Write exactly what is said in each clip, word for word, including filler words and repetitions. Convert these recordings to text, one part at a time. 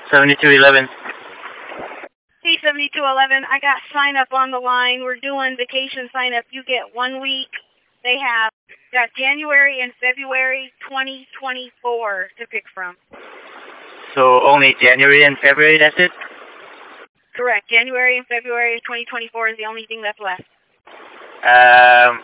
seventy-two eleven. Hey, seventy-two eleven, I got sign up on the line. We're doing vacation sign up. You get one week. They have got January and February twenty twenty-four to pick from. So only January and February, that's it? Correct. January and February of twenty twenty-four is the only thing that's left. Um.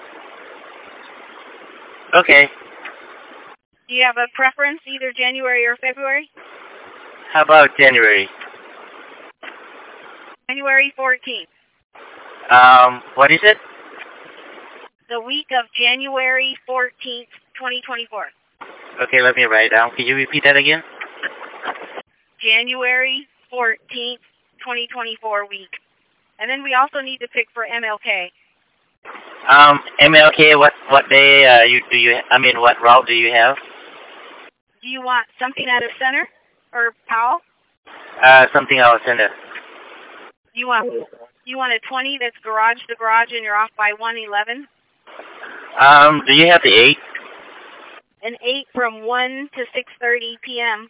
Okay. Do you have a preference, either January or February? How about January? January fourteenth. Um, what is it? The week of January fourteenth, twenty twenty-four. Okay, let me write it down. Can you repeat that again? January fourteenth, twenty twenty-four week. And then we also need to pick for M L K. Um, M L K, what, what day, uh, you, do you, I mean, what route do you have? Do you want something out of Center or Powell? Uh, something else in it. You want, you want a twenty that's garage to garage and you're off by one eleven? Um, do you have the eight? An eight from one to six thirty p.m.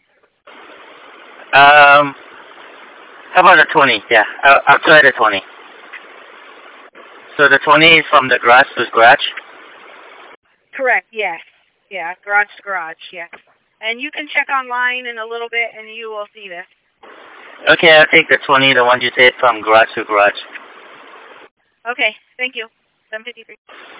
Um, how about a twenty? Yeah, I'll, I'll try the twenty. So the twenty is from the garage to garage? Correct, yes. Yeah, garage to garage, yes. And you can check online in a little bit and you will see this. Okay, I'll take the twenty, the one you said from garage to garage. Okay, thank you. seven fifty-three.